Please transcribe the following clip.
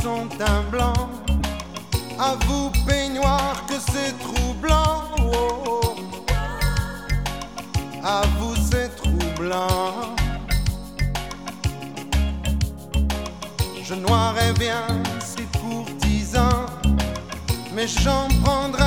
son teint blanc. À vous, peignoir, que c'est troublant. Oh, oh. À vous, c'est troublant. Je noirais bien ces courtisans, mais j'en prendrai